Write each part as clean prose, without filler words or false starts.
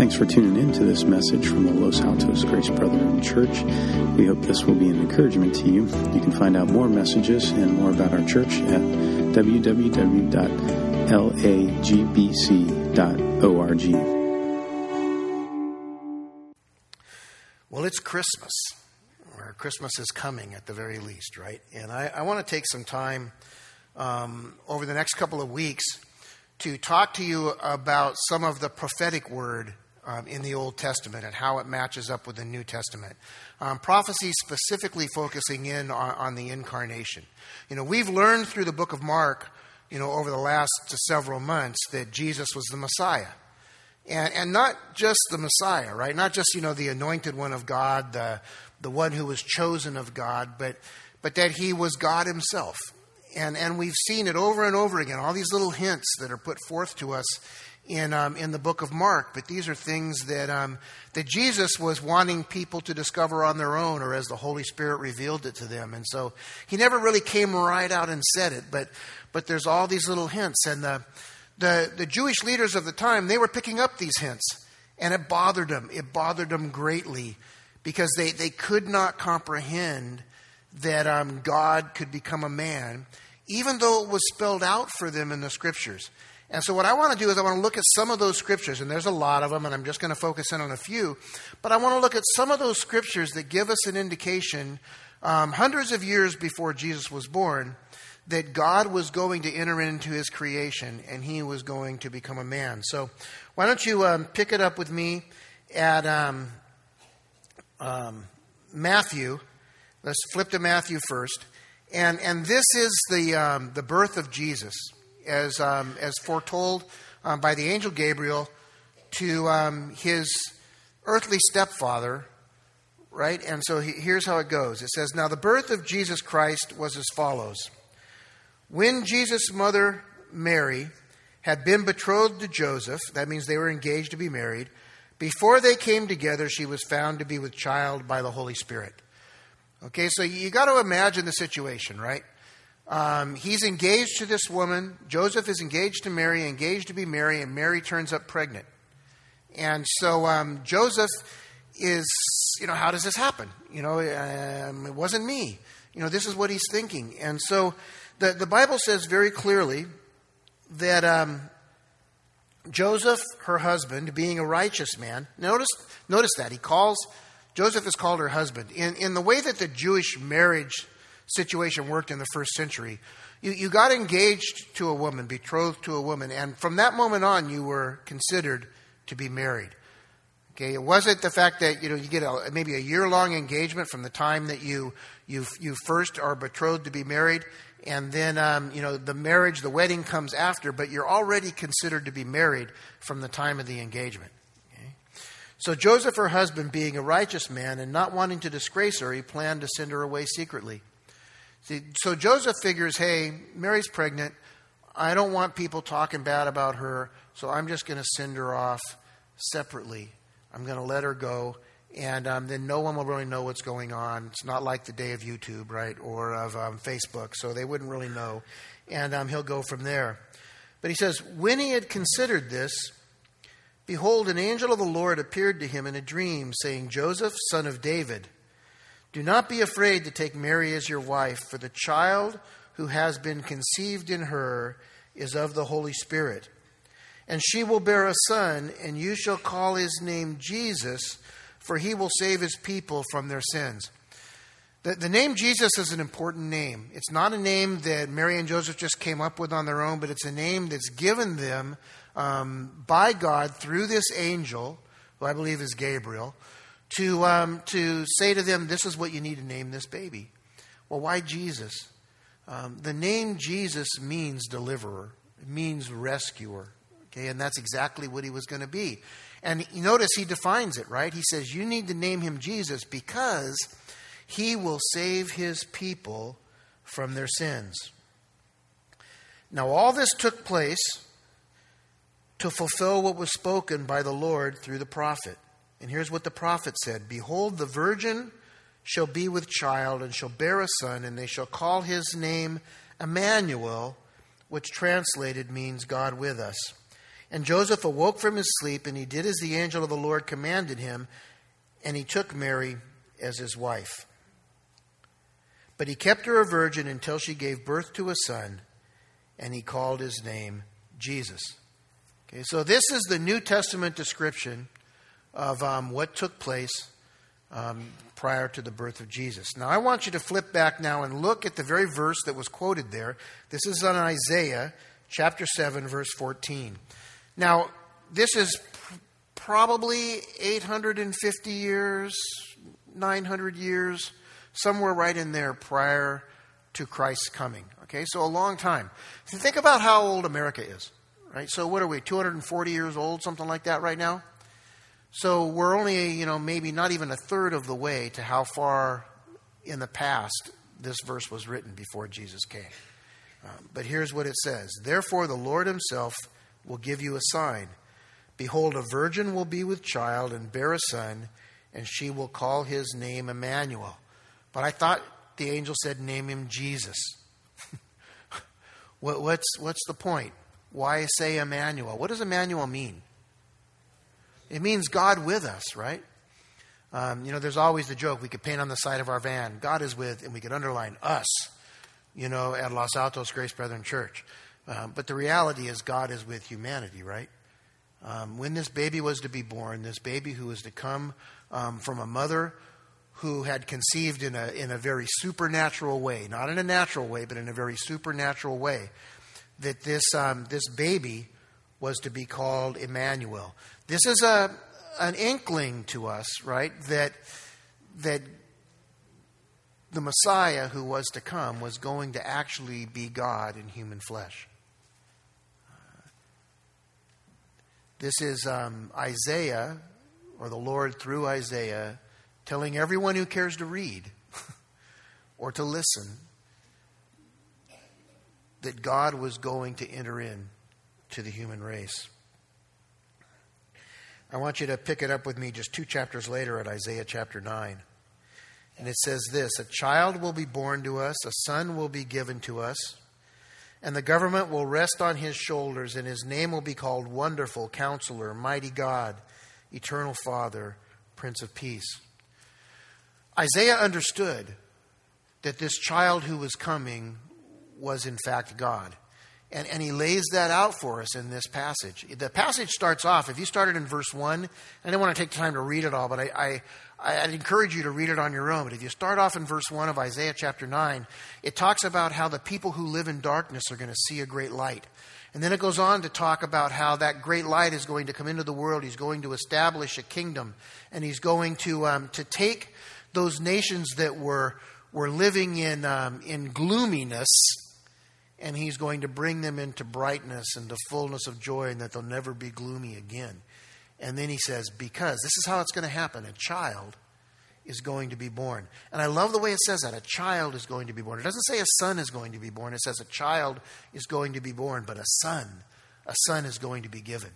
Thanks for tuning in to this message from the Los Altos Grace Brotherhood Church. We hope this will be an encouragement to you. You can find out more messages and more about our church at www.lagbc.org. Well, it's Christmas, or Christmas is coming at the very least, right? And I want to take some time over the next couple of weeks to talk to you about some of the prophetic word in the Old Testament and how it matches up with the New Testament. Prophecy specifically focusing in on the incarnation. You know, we've learned through the book of Mark, you know, over the last several months that Jesus was the Messiah. And not just the Messiah, right? Not just, you know, the anointed one of God, the one who was chosen of God, but that he was God himself. And we've seen it over and over again, all these little hints that are put forth to us in the book of Mark. But these are things that Jesus was wanting people to discover on their own, or as the Holy Spirit revealed it to them. And so he never really came right out and said it, but there's all these little hints. And the Jewish leaders of the time, they were picking up these hints, and it bothered them. It bothered them greatly because they could not comprehend that God could become a man, even though it was spelled out for them in the Scriptures. And so what I want to do is I want to look at some of those Scriptures, and there's a lot of them, and I'm just going to focus in on a few. But I want to look at some of those Scriptures that give us an indication, hundreds of years before Jesus was born, that God was going to enter into his creation, and he was going to become a man. So why don't you pick it up with me at Matthew. Let's flip to Matthew first. And this is the birth of Jesus, as foretold by the angel Gabriel to his earthly stepfather, right? And so here's how it goes. It says, "Now the birth of Jesus Christ was as follows. When Jesus' mother, Mary, had been betrothed to Joseph," that means they were engaged to be married, "before they came together, she was found to be with child by the Holy Spirit." Okay, so you got to imagine the situation, right? He's engaged to this woman. Joseph is engaged to Mary, engaged to be Mary, and Mary turns up pregnant. And so Joseph is, you know, how does this happen? You know, it wasn't me. You know, this is what he's thinking. And so the Bible says very clearly that Joseph, her husband, being a righteous man, notice that Joseph is called her husband. In the way that the Jewish marriage situation worked in the first century, you got engaged to a woman, betrothed to a woman, and from that moment on, you were considered to be married. Okay, it wasn't the fact that, you know, you get maybe a year-long engagement from the time that you first are betrothed to be married, and then you know, the wedding comes after, but you're already considered to be married from the time of the engagement. So Joseph, her husband, being a righteous man and not wanting to disgrace her, he planned to send her away secretly. See, so Joseph figures, hey, Mary's pregnant. I don't want people talking bad about her, so I'm just going to send her off separately. I'm going to let her go, and then no one will really know what's going on. It's not like the day of YouTube, right, or of Facebook, so they wouldn't really know. And he'll go from there. But he says, when he had considered this, behold, an angel of the Lord appeared to him in a dream, saying, "Joseph, son of David, do not be afraid to take Mary as your wife, for the child who has been conceived in her is of the Holy Spirit. And she will bear a son, and you shall call his name Jesus, for he will save his people from their sins." The name Jesus is an important name. It's not a name that Mary and Joseph just came up with on their own, but it's a name that's given them by God through this angel, who I believe is Gabriel, to say to them, this is what you need to name this baby. Well, why Jesus? The name Jesus means deliverer. It means rescuer. Okay, and that's exactly what he was going to be. And you notice he defines it, right? He says, you need to name him Jesus because he will save his people from their sins. Now, all this took place to fulfill what was spoken by the Lord through the prophet. And here's what the prophet said: "Behold, the virgin shall be with child and shall bear a son, and they shall call his name Emmanuel," which translated means God with us. And Joseph awoke from his sleep, and he did as the angel of the Lord commanded him, and he took Mary as his wife. But he kept her a virgin until she gave birth to a son, and he called his name Jesus. Okay, so this is the New Testament description of what took place prior to the birth of Jesus. Now, I want you to flip back now and look at the very verse that was quoted there. This is on Isaiah chapter 7, verse 14. Now, this is probably 850 years, 900 years, somewhere right in there prior to Christ's coming. Okay, so a long time. If you think about how old America is, right? So what are we, 240 years old, something like that right now? So we're only, maybe not even a third of the way to how far in the past this verse was written before Jesus came. But here's what it says. Therefore, the Lord himself will give you a sign. Behold, a virgin will be with child and bear a son, and she will call his name Emmanuel. But I thought the angel said, name him Jesus. What's the point? Why say Emmanuel? What does Emmanuel mean? It means God with us, right? There's always the joke we could paint on the side of our van, God is with, and we could underline us, at Los Altos Grace Brethren Church. But the reality is God is with humanity, right? When this baby was to be born, this baby who was to come from a mother who had conceived in a very supernatural way, not in a natural way, but in a very supernatural way, that this baby was to be called Emmanuel. This is an inkling to us, right, that the Messiah who was to come was going to actually be God in human flesh. This is Isaiah, or the Lord through Isaiah, telling everyone who cares to read or to listen that God was going to enter in to the human race. I want you to pick it up with me just 2 chapters later at Isaiah chapter 9. And it says this, a child will be born to us, a son will be given to us, and the government will rest on his shoulders, and his name will be called Wonderful, Counselor, Mighty God, Eternal Father, Prince of Peace. Isaiah understood that this child who was coming was in fact God. And he lays that out for us in this passage. The passage starts off, if you started in verse 1, I don't want to take time to read it all, but I'd encourage you to read it on your own. But if you start off in verse 1 of Isaiah chapter 9, it talks about how the people who live in darkness are going to see a great light. And then it goes on to talk about how that great light is going to come into the world. He's going to establish a kingdom. And he's going to take those nations that were living in gloominess, and he's going to bring them into brightness and the fullness of joy, and that they'll never be gloomy again. And then he says, because this is how it's going to happen. A child is going to be born. And I love the way it says that. A child is going to be born. It doesn't say a son is going to be born. It says a child is going to be born, but a son is going to be given.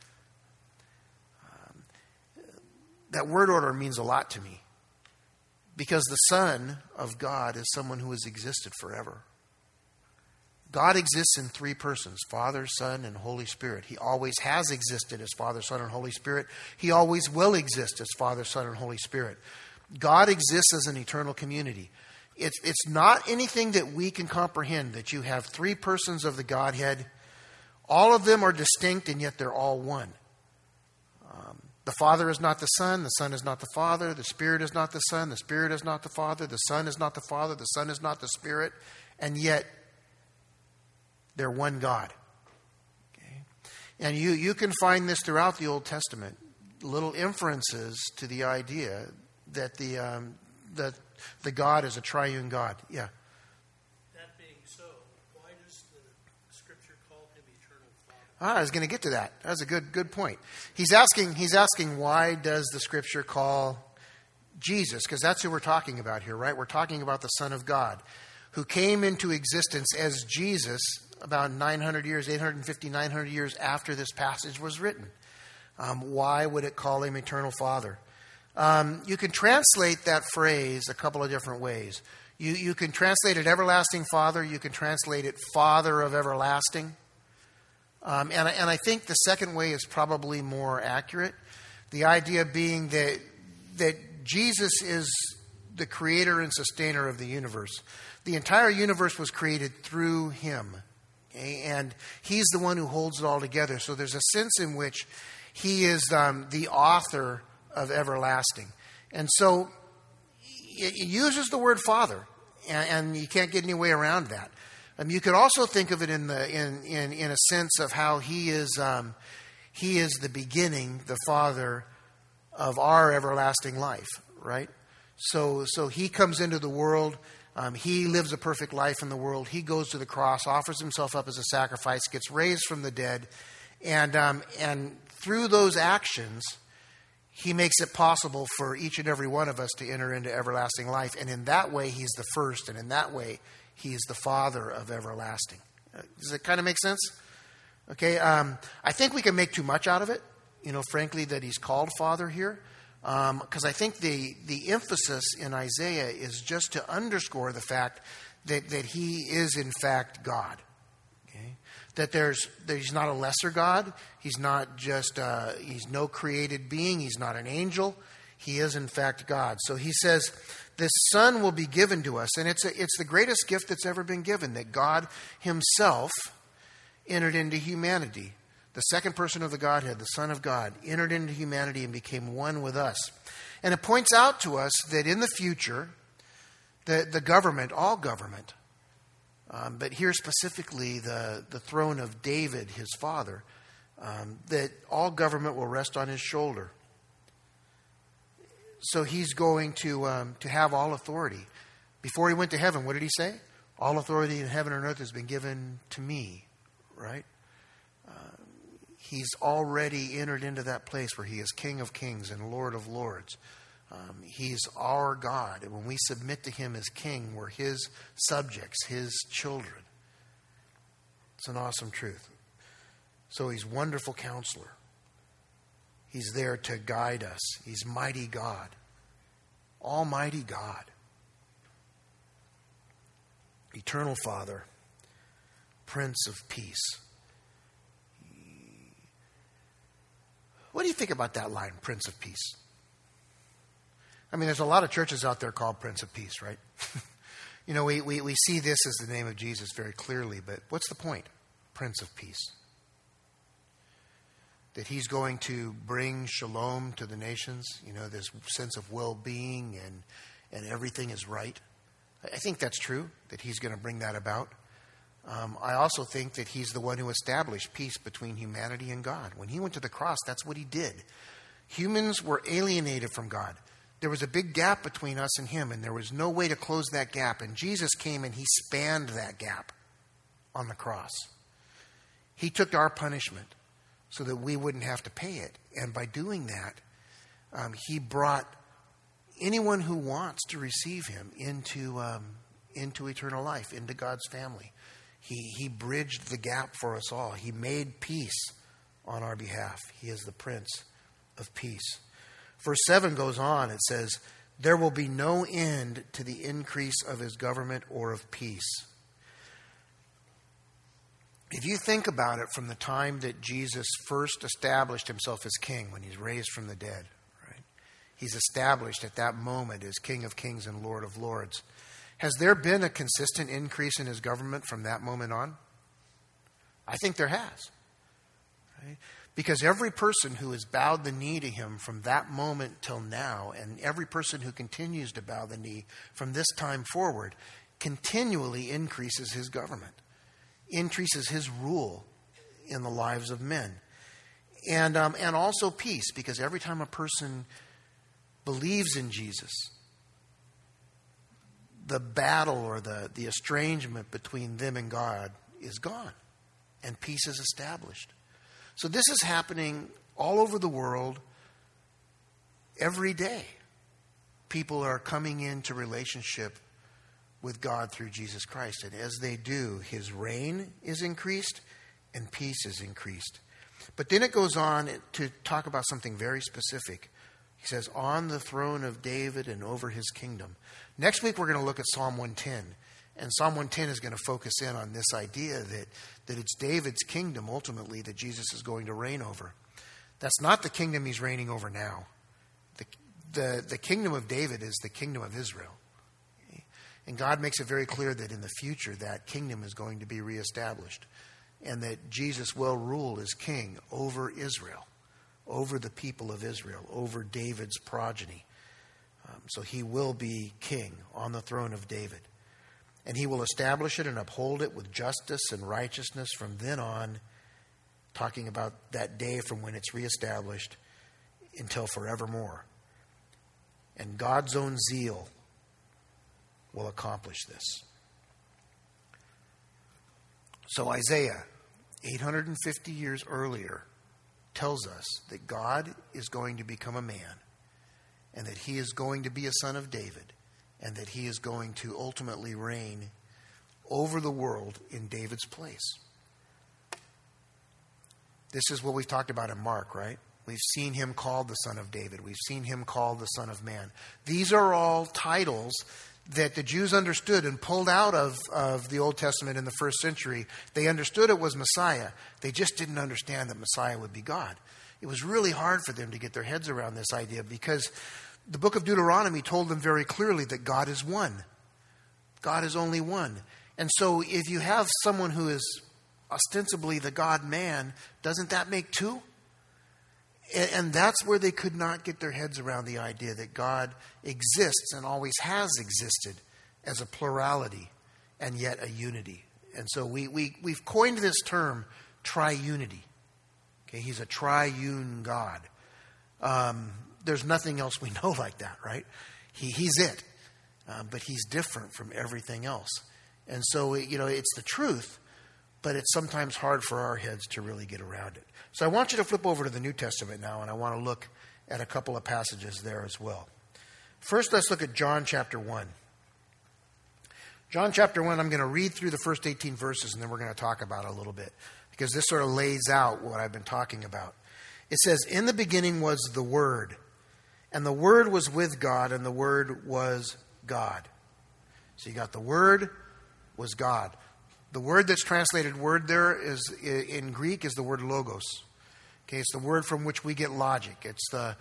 That word order means a lot to me, because the Son of God is someone who has existed forever. God exists in 3 persons, Father, Son, and Holy Spirit. He always has existed as Father, Son, and Holy Spirit. He always will exist as Father, Son, and Holy Spirit. God exists as an eternal community. It's not anything that we can comprehend, that you have 3 persons of the Godhead. All of them are distinct, and yet they're all one. The Father is not the Son is not the Father, the Spirit is not the Son, the Spirit is not the Father, the Son is not the Father, the Son is not the Spirit, and yet they're one God. Okay? And you can find this throughout the Old Testament, little inferences to the idea that the God is a triune God. Yeah. That being so, why does the Scripture call him Eternal Father? I was going to get to that. That's a good point. He's asking why does the Scripture call Jesus? Because that's who we're talking about here, right? We're talking about the Son of God, who came into existence as Jesus about 900 years, 850, 900 years after this passage was written. Why would it call him Eternal Father? You can translate that phrase a couple of different ways. You can translate it Everlasting Father. You can translate it Father of Everlasting. And I think the second way is probably more accurate. The idea being that Jesus is the creator and sustainer of the universe. The entire universe was created through him. Okay? And he's the one who holds it all together. So there's a sense in which he is the author of everlasting. And so it uses the word Father, and you can't get any way around that. You could also think of it in a sense of how he is the beginning, the Father of our everlasting life, right? So he comes into the world. He lives a perfect life in the world. He goes to the cross, offers himself up as a sacrifice, gets raised from the dead, and through those actions, he makes it possible for each and every one of us to enter into everlasting life. And in that way, he's the first, and in that way, he is the Father of everlasting. Does it kind of make sense? Okay, I think we can make too much out of it, frankly, that he's called Father here. Because I think the emphasis in Isaiah is just to underscore the fact that he is, in fact, God. Okay? That he's not a lesser God. He's not just, he's no created being. He's not an angel. He is, in fact, God. So he says, this Son will be given to us. And it's the greatest gift that's ever been given, that God himself entered into humanity. The second person of the Godhead, the Son of God, entered into humanity and became one with us. And it points out to us that in the future, the government, all government, but here specifically the throne of David, his father, that all government will rest on his shoulder. So he's going to have all authority. Before he went to heaven, what did he say? All authority in heaven and earth has been given to me, right? He's already entered into that place where he is King of Kings and Lord of Lords. He's our God. And when we submit to him as King, we're his subjects, his children. It's an awesome truth. So he's wonderful counselor. He's there to guide us. He's mighty God. Almighty God. Eternal Father. Prince of Peace. What do you think about that line, Prince of Peace? I mean, there's a lot of churches out there called Prince of Peace, right? We see this as the name of Jesus very clearly, but what's the point? Prince of Peace. That he's going to bring shalom to the nations, this sense of well-being and everything is right. I think that's true, that he's going to bring that about. I also think that he's the one who established peace between humanity and God. When he went to the cross, that's what he did. Humans were alienated from God. There was a big gap between us and him, and there was no way to close that gap. And Jesus came and he spanned that gap on the cross. He took our punishment so that we wouldn't have to pay it. And by doing that, he brought anyone who wants to receive him into eternal life, into God's family. He bridged the gap for us all. He made peace on our behalf. He is the Prince of Peace. Verse 7 goes on. It says, there will be no end to the increase of his government or of peace. If you think about it from the time that Jesus first established himself as king, when he's raised from the dead, right? He's established at that moment as King of Kings and Lord of Lords. Has there been a consistent increase in his government from that moment on? I think there has. Right? Because every person who has bowed the knee to him from that moment till now, and every person who continues to bow the knee from this time forward, continually increases his government, increases his rule in the lives of men. And also peace, because every time a person believes in Jesus, the battle or the estrangement between them and God is gone, and peace is established. So this is happening all over the world every day. People are coming into relationship with God through Jesus Christ. And as they do, his reign is increased and peace is increased. But then it goes on to talk about something very specific. He says, on the throne of David and over his kingdom. Next week, we're going to look at Psalm 110. And Psalm 110 is going to focus in on this idea that it's David's kingdom ultimately that Jesus is going to reign over. That's not the kingdom he's reigning over now. The kingdom of David is the kingdom of Israel. And God makes it very clear that in the future that kingdom is going to be reestablished. And that Jesus will rule as king over Israel, over the people of Israel, over David's progeny. So he will be king on the throne of David. And he will establish it and uphold it with justice and righteousness from then on, talking about that day from when it's reestablished until forevermore. And God's own zeal will accomplish this. So Isaiah, 850 years earlier, tells us that God is going to become a man, and that he is going to be a son of David, and that he is going to ultimately reign over the world in David's place. This is what we've talked about in Mark, right? We've seen him called the Son of David. We've seen him called the Son of Man. These are all titles that the Jews understood and pulled out of the Old Testament in the first century. They understood it was Messiah. They just didn't understand that Messiah would be God. It was really hard for them to get their heads around this idea because the book of Deuteronomy told them very clearly that God is one. God is only one. And so if you have someone who is ostensibly the God-man, doesn't that make two? And that's where they could not get their heads around the idea that God exists and always has existed as a plurality and yet a unity. And so we've coined this term triunity. Okay, he's a triune God. There's nothing else we know like that, right? He's it. But he's different from everything else. And so, it's the truth, but it's sometimes hard for our heads to really get around it. So I want you to flip over to the New Testament now, and I want to look at a couple of passages there as well. First, let's look at John chapter 1. John chapter 1, I'm going to read through the first 18 verses, and then we're going to talk about it a little bit, because this sort of lays out what I've been talking about. It says, "In the beginning was the Word, and the Word was with God, and the Word was God." So you got the Word was God. The word that's translated word there is in Greek is the word logos. Okay, it's the word from which we get logic. It's the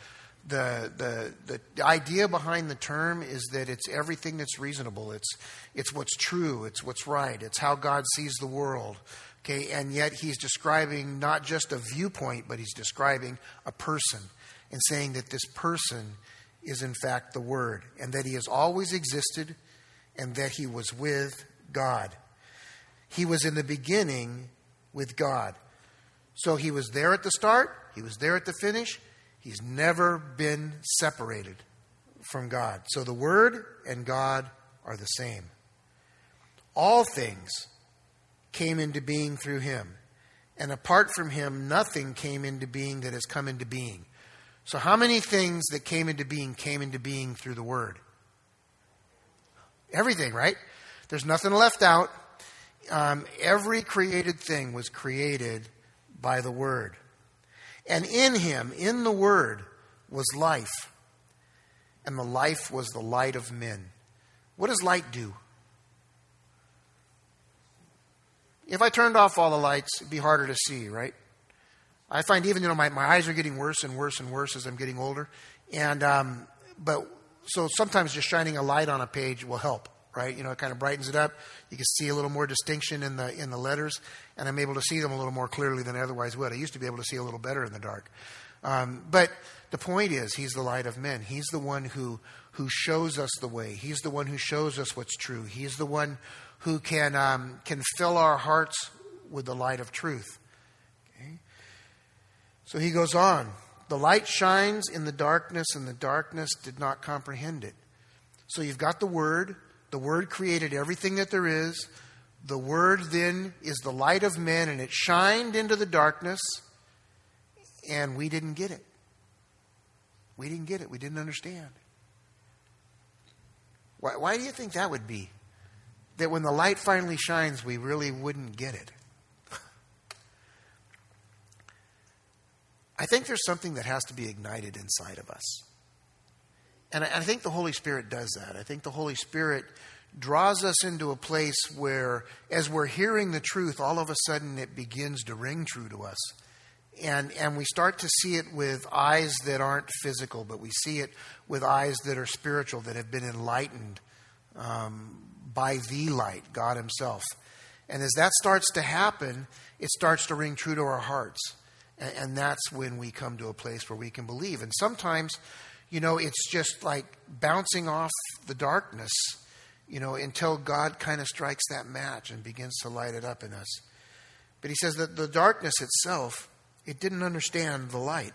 idea behind the term is that it's everything that's reasonable. It's what's true. It's what's right. It's how God sees the world. Okay, and yet he's describing not just a viewpoint, but he's describing a person and saying that this person is in fact the Word, and that he has always existed, and that he was with God. He was in the beginning with God. So he was there at the start. He was there at the finish. He's never been separated from God. So the Word and God are the same. All things came into being through him. And apart from him, nothing came into being that has come into being. So how many things that came into being through the Word? Everything, right? There's nothing left out. Every created thing was created by the Word. And in him, in the Word, was life. And the life was the light of men. What does light do? If I turned off all the lights, it'd be harder to see, right? I find even, my eyes are getting worse and worse and worse as I'm getting older. And, so sometimes just shining a light on a page will help. Right, it kind of brightens it up. You can see a little more distinction in the letters, and I'm able to see them a little more clearly than I otherwise would. I used to be able to see a little better in the dark. But the point is, he's the light of men. He's the one who shows us the way. He's the one who shows us what's true. He's the one who can fill our hearts with the light of truth. Okay? So he goes on. The light shines in the darkness, and the darkness did not comprehend it. So you've got the Word. The Word created everything that there is. The Word then is the light of men, and it shined into the darkness, and we didn't get it. We didn't get it. We didn't understand. Why do you think that would be? That when the light finally shines, we really wouldn't get it. I think there's something that has to be ignited inside of us. And I think the Holy Spirit does that. I think the Holy Spirit draws us into a place where, as we're hearing the truth, all of a sudden it begins to ring true to us. And we start to see it with eyes that aren't physical, but we see it with eyes that are spiritual, that have been enlightened by the light, God himself. And as that starts to happen, it starts to ring true to our hearts. And that's when we come to a place where we can believe. And sometimes, it's just like bouncing off the darkness, until God kind of strikes that match and begins to light it up in us. But he says that the darkness itself, it didn't understand the light.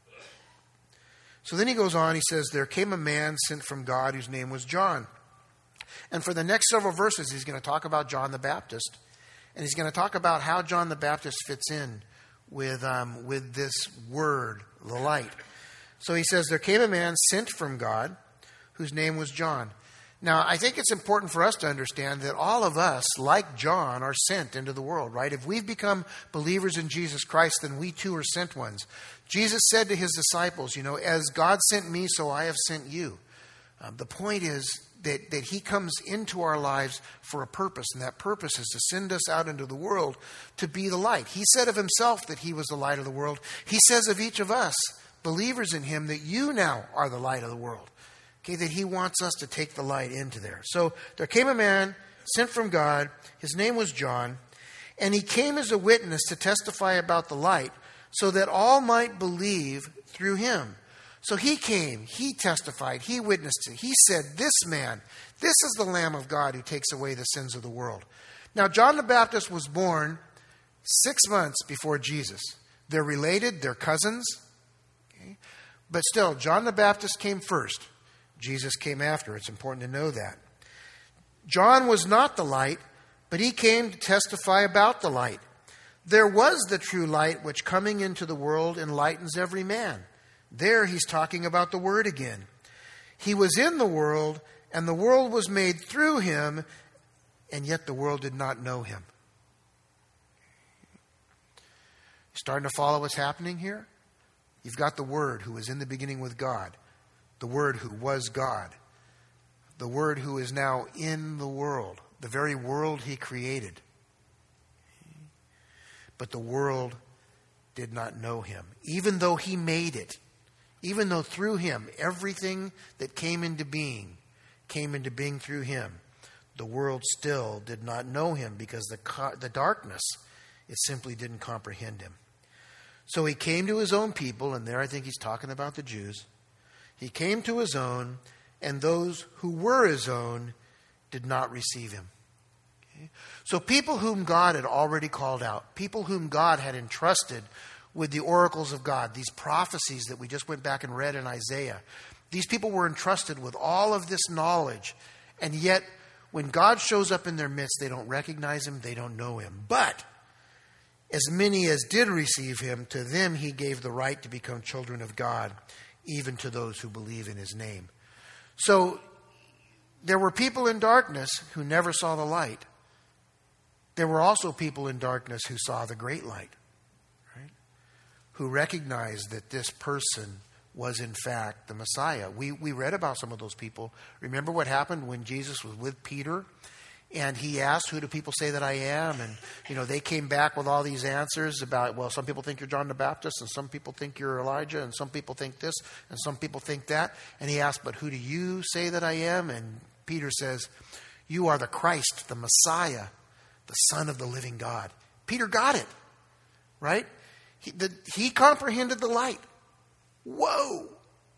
So then he goes on, he says, there came a man sent from God whose name was John. And for the next several verses, he's going to talk about John the Baptist. And he's going to talk about how John the Baptist fits in with this word, the light. So he says, there came a man sent from God whose name was John. Now, I think it's important for us to understand that all of us, like John, are sent into the world, right? If we've become believers in Jesus Christ, then we too are sent ones. Jesus said to his disciples, as God sent me, so I have sent you. The point is that he comes into our lives for a purpose, and that purpose is to send us out into the world to be the light. He said of himself that he was the light of the world. He says of each of us, believers in him, that you now are the light of the world. Okay, that he wants us to take the light into there. So there came a man sent from God. His name was John. And he came as a witness to testify about the light, so that all might believe through him. So he came, he testified, he witnessed it. He said, this man, this is the Lamb of God who takes away the sins of the world. Now, John the Baptist was born 6 months before Jesus. They're related, they're cousins. Okay? But still, John the Baptist came first. Jesus came after. It's important to know that. John was not the light, but he came to testify about the light. There was the true light, which coming into the world enlightens every man. There he's talking about the Word again. He was in the world, and the world was made through him, and yet the world did not know him. Starting to follow what's happening here? You've got the Word who was in the beginning with God. The Word who was God. The Word who is now in the world. The very world he created. But the world did not know him. Even though he made it. Even though through him, everything that came into being through him. The world still did not know him because the darkness, it simply didn't comprehend him. So he came to his own people, and there I think he's talking about the Jews. He came to his own, and those who were his own did not receive him. Okay? So people whom God had already called out, people whom God had entrusted with the oracles of God, these prophecies that we just went back and read in Isaiah, these people were entrusted with all of this knowledge, and yet when God shows up in their midst, they don't recognize him, they don't know him. But as many as did receive him, to them he gave the right to become children of God, even to those who believe in his name. So there were people in darkness who never saw the light. There were also people in darkness who saw the great light, right? Who recognized that this person was in fact the Messiah. We read about some of those people. Remember what happened when Jesus was with Peter? And he asked, who do people say that I am? And, they came back with all these answers about, well, some people think you're John the Baptist, and some people think you're Elijah, and some people think this, and some people think that. And he asked, but who do you say that I am? And Peter says, you are the Christ, the Messiah, the Son of the living God. Peter got it, right? He comprehended the light. Whoa!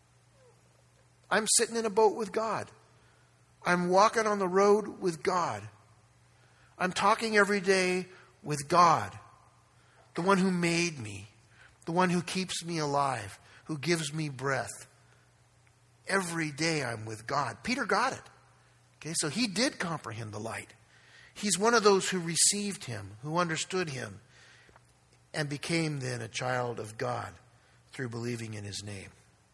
I'm sitting in a boat with God. I'm walking on the road with God. I'm talking every day with God, the one who made me, the one who keeps me alive, who gives me breath. Every day I'm with God. Peter got it. Okay, so he did comprehend the light. He's one of those who received him, who understood him, and became then a child of God through believing in his name.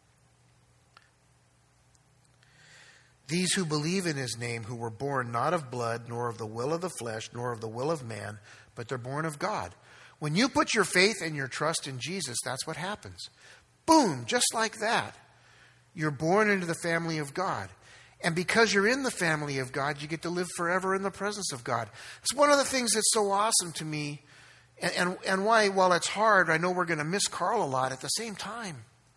These who believe in his name, who were born not of blood, nor of the will of the flesh, nor of the will of man, but they're born of God. When you put your faith and your trust in Jesus, that's what happens. Boom, just like that. You're born into the family of God. And because you're in the family of God, you get to live forever in the presence of God. It's one of the things that's so awesome to me, and why, while it's hard, I know we're going to miss Carl a lot. At the same time,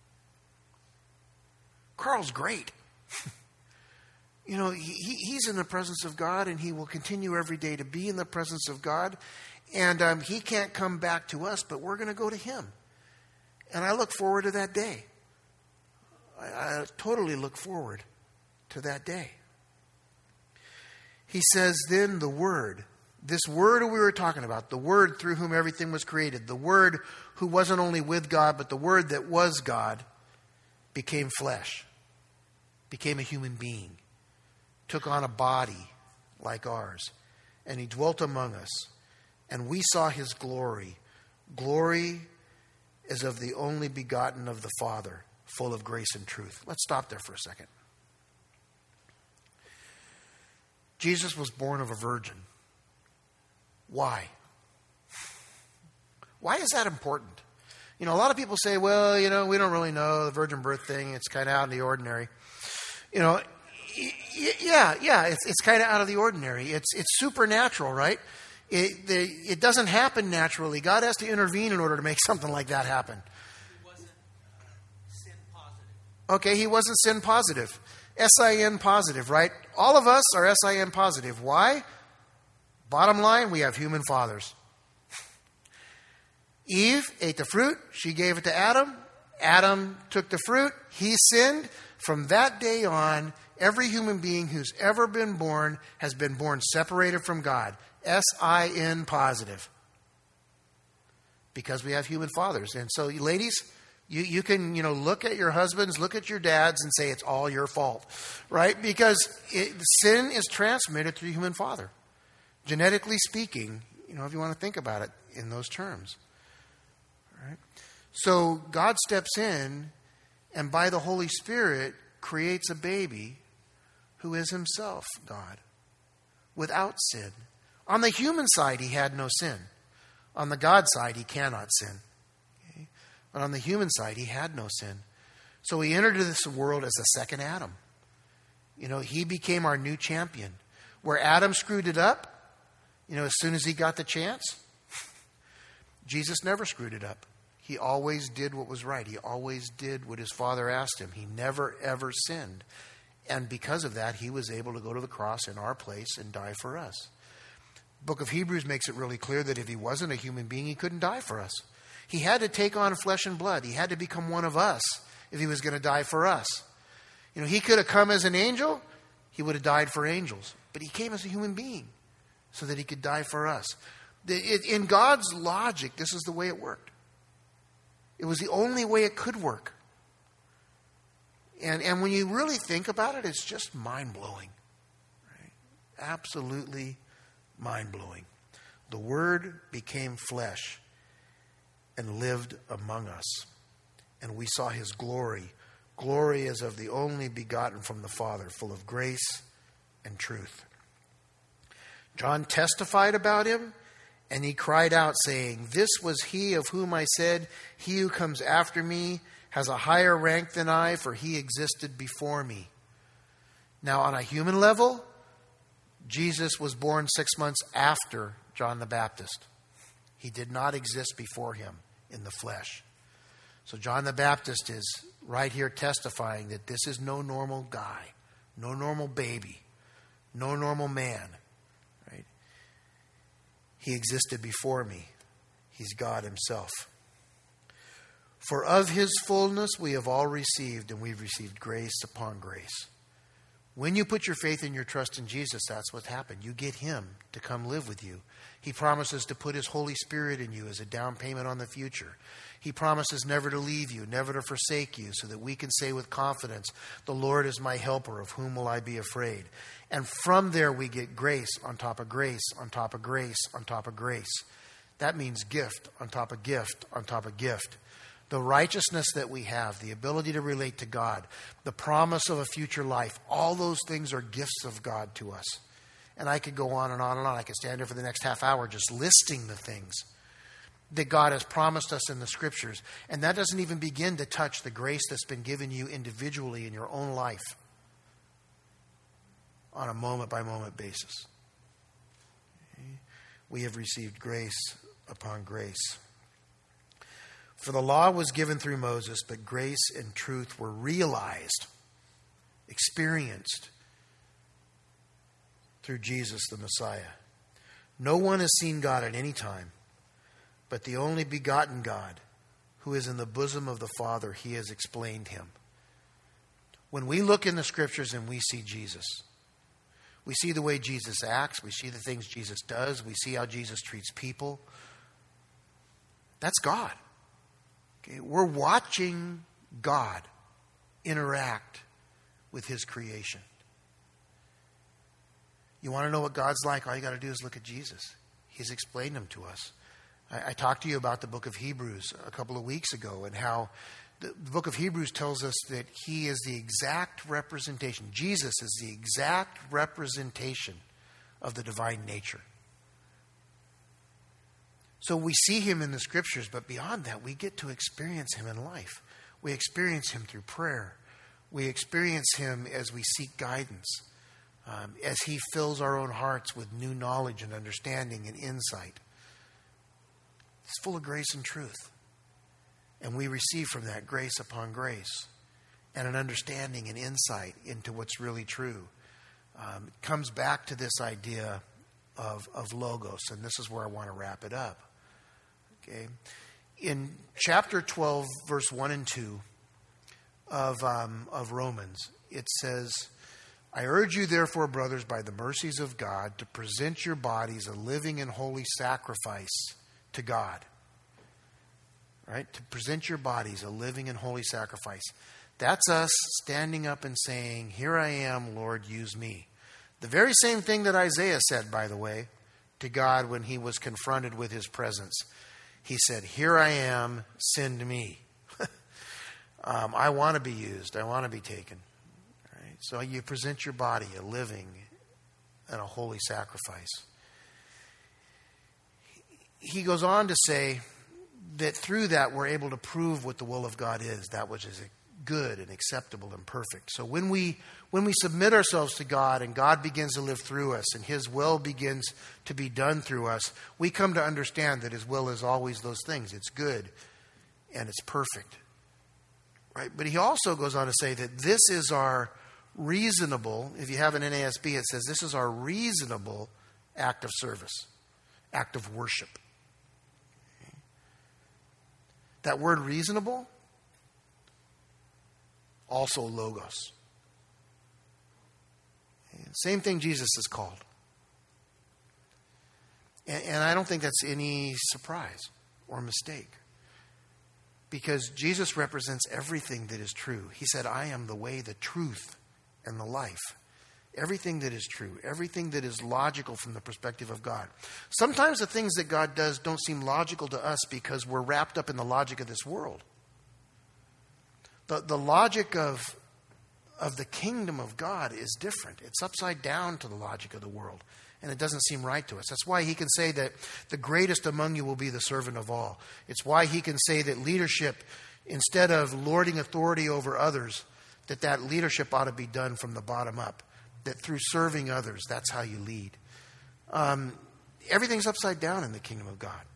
Carl's great. You know, he's in the presence of God, and he will continue every day to be in the presence of God. And he can't come back to us, but we're going to go to him. And I look forward to that day. I totally look forward to that day. He says, then the Word, this Word we were talking about, the Word through whom everything was created, the Word who wasn't only with God, but the Word that was God, became flesh, became a human being, took on a body like ours, and he dwelt among us, and we saw his glory. Glory as of the only begotten of the Father, full of grace and truth. Let's stop there for a second. Jesus was born of a virgin. Why? Why is that important? You know, a lot of people say, well, you know, we don't really know the virgin birth thing. It's kind of out of the ordinary. You know, it's kind of out of the ordinary. It's supernatural, right? It doesn't happen naturally. God has to intervene in order to make something like that happen. He wasn't sin positive. Okay, he wasn't sin positive. S-I-N positive, right? All of us are S-I-N positive. Why? Bottom line, we have human fathers. Eve ate the fruit. She gave it to Adam. Adam took the fruit. He sinned. From that day on, every human being who's ever been born has been born separated from God. S-I-N positive. Because we have human fathers. And so, ladies, you can, look at your husbands, look at your dads and say it's all your fault. Right? Because sin is transmitted through human father. Genetically speaking, if you want to think about it in those terms. Right? So God steps in and by the Holy Spirit creates a baby who is himself God without sin. On the human side, he had no sin. On the God side, he cannot sin. Okay? But on the human side, he had no sin. So he entered this world as the second Adam. He became our new champion. Where Adam screwed it up, as soon as he got the chance, Jesus never screwed it up. He always did what was right. He always did what his Father asked him. He never, ever sinned. And because of that, he was able to go to the cross in our place and die for us. The book of Hebrews makes it really clear that if he wasn't a human being, he couldn't die for us. He had to take on flesh and blood. He had to become one of us if he was going to die for us. He could have come as an angel. He would have died for angels. But he came as a human being so that he could die for us. In God's logic, this is the way it worked. It was the only way it could work. And when you really think about it, it's just mind-blowing. Right? Absolutely mind-blowing. The Word became flesh and lived among us. And we saw his glory. Glory as of the only begotten from the Father, full of grace and truth. John testified about him, and he cried out, saying, "This was he of whom I said, he who comes after me has a higher rank than I, for he existed before me." Now, on a human level, Jesus was born 6 months after John the Baptist. He did not exist before him in the flesh. So John the Baptist is right here testifying that this is no normal guy, no normal baby, no normal man. Right? He existed before me. He's God himself. For of his fullness we have all received, and we've received grace upon grace. When you put your faith and your trust in Jesus, that's what happened. You get him to come live with you. He promises to put his Holy Spirit in you as a down payment on the future. He promises never to leave you, never to forsake you, so that we can say with confidence, "The Lord is my helper, of whom will I be afraid?" And from there we get grace on top of grace, on top of grace, on top of grace. That means gift on top of gift on top of gift. The righteousness that we have, the ability to relate to God, the promise of a future life, all those things are gifts of God to us. And I could go on and on and on. I could stand here for the next half hour just listing the things that God has promised us in the Scriptures. And that doesn't even begin to touch the grace that's been given you individually in your own life. on a moment-by-moment basis. Okay? We have received grace upon grace. For the law was given through Moses, but grace and truth were realized, experienced through Jesus the Messiah. No one has seen God at any time, but the only begotten God, who is in the bosom of the Father, he has explained him. When we look in the Scriptures and we see Jesus, we see the way Jesus acts, we see the things Jesus does, we see how Jesus treats people. That's God. Okay? We're watching God interact with his creation. You want to know what God's like? All you got to do is look at Jesus. He's explained him to us. I talked to you about the book of Hebrews a couple of weeks ago and how the book of Hebrews tells us that he is the exact representation. Jesus is the exact representation of the divine nature. So we see him in the Scriptures, but beyond that, we get to experience him in life. We experience him through prayer. We experience him as we seek guidance, as he fills our own hearts with new knowledge and understanding and insight. It's full of grace and truth. And we receive from that grace upon grace and an understanding and insight into what's really true. It comes back to this idea of logos, and this is where I want to wrap it up. Okay? In chapter 12, verse 1 and 2 of Romans, it says, I urge you, therefore, brothers, by the mercies of God, to present your bodies a living and holy sacrifice to God. Right? To present your bodies a living and holy sacrifice. That's us standing up and saying, here I am, Lord, use me. The very same thing that Isaiah said, by the way, to God when he was confronted with his presence. He said, here I am, send me. I want to be used. I want to be taken. Right? So you present your body a living and a holy sacrifice. He goes on to say that through that we're able to prove what the will of God is, that which is good and acceptable and perfect. So when we submit ourselves to God and God begins to live through us and his will begins to be done through us, we come to understand that his will is always those things. It's good and it's perfect. Right? But he also goes on to say that this is our reasonable, if you have an NASB, it says this is our reasonable act of service, act of worship. That word reasonable, also logos. Same thing Jesus is called. And I don't think that's any surprise or mistake. Because Jesus represents everything that is true. He said, I am the way, the truth, and the life. Everything that is true. Everything that is logical from the perspective of God. Sometimes the things that God does don't seem logical to us because we're wrapped up in the logic of this world. The logic of the kingdom of God is different. It's upside down to the logic of the world. And it doesn't seem right to us. That's why he can say that the greatest among you will be the servant of all. It's why he can say that leadership, instead of lording authority over others, that leadership ought to be done from the bottom up. That through serving others, that's how you lead. Everything's upside down in the kingdom of God.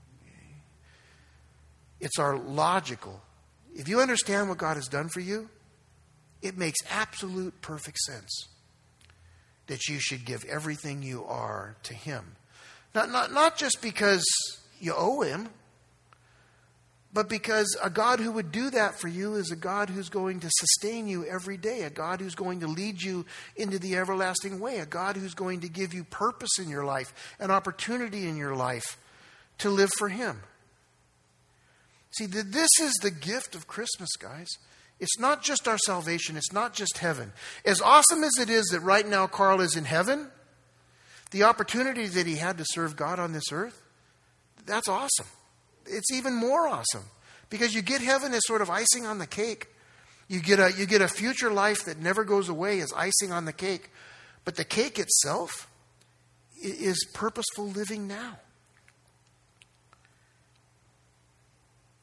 It's our logical. If you understand what God has done for you, it makes absolute perfect sense that you should give everything you are to him. Not just because you owe him, but because a God who would do that for you is a God who's going to sustain you every day, a God who's going to lead you into the everlasting way, a God who's going to give you purpose in your life, an opportunity in your life to live for him. See, this is the gift of Christmas, guys. It's not just our salvation. It's not just heaven. As awesome as it is that right now Carl is in heaven, the opportunity that he had to serve God on this earth, that's awesome. It's even more awesome because you get heaven as sort of icing on the cake. You get a future life that never goes away as icing on the cake. But the cake itself is purposeful living now.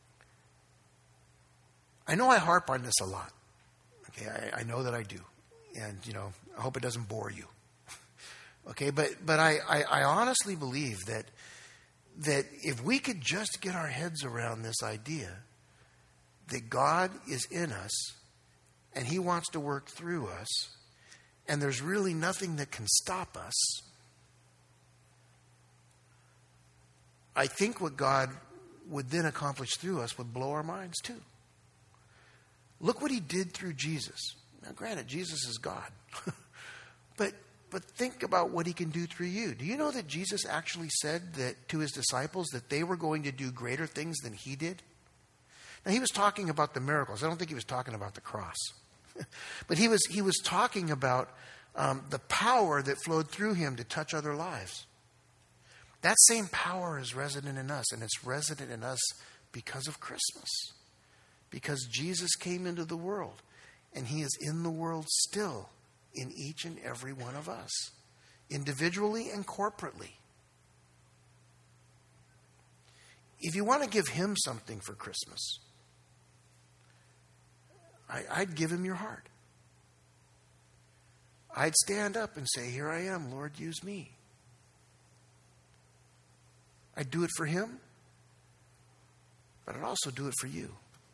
I know I harp on this a lot. Okay, I know that I do. And, I hope it doesn't bore you. Okay, but I honestly believe that if we could just get our heads around this idea that God is in us and He wants to work through us, and there's really nothing that can stop us, I think what God would then accomplish through us would blow our minds too. Look what He did through Jesus. Now, granted, Jesus is God. But think about what He can do through you. Do you know that Jesus actually said that to His disciples that they were going to do greater things than He did? Now, He was talking about the miracles. I don't think He was talking about the cross. But he was talking about the power that flowed through Him to touch other lives. That same power is resident in us, and it's resident in us because of Christmas. Because Jesus came into the world, and He is in the world still, in each and every one of us, individually and corporately. If you want to give Him something for Christmas, I'd give Him your heart. I'd stand up and say, "Here I am, Lord, use me." I'd do it for Him, but I'd also do it for you.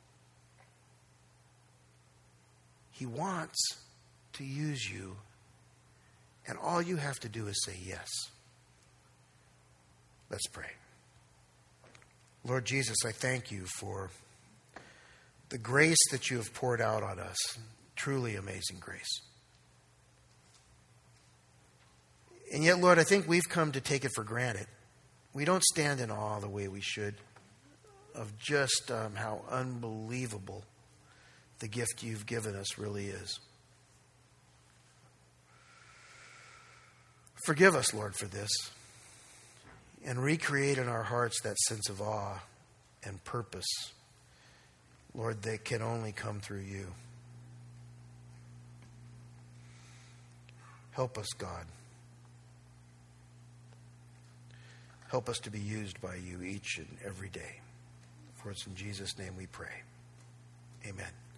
He wants to use you, and all you have to do is say yes. Let's pray. Lord Jesus, I thank You for the grace that You have poured out on us. Truly amazing grace. And yet, Lord, I think we've come to take it for granted. We don't stand in awe the way we should of just how unbelievable the gift You've given us really is. Forgive us, Lord, for this, and recreate in our hearts that sense of awe and purpose, Lord, that can only come through You. Help us, God. Help us to be used by You each and every day. For it's in Jesus' name we pray. Amen.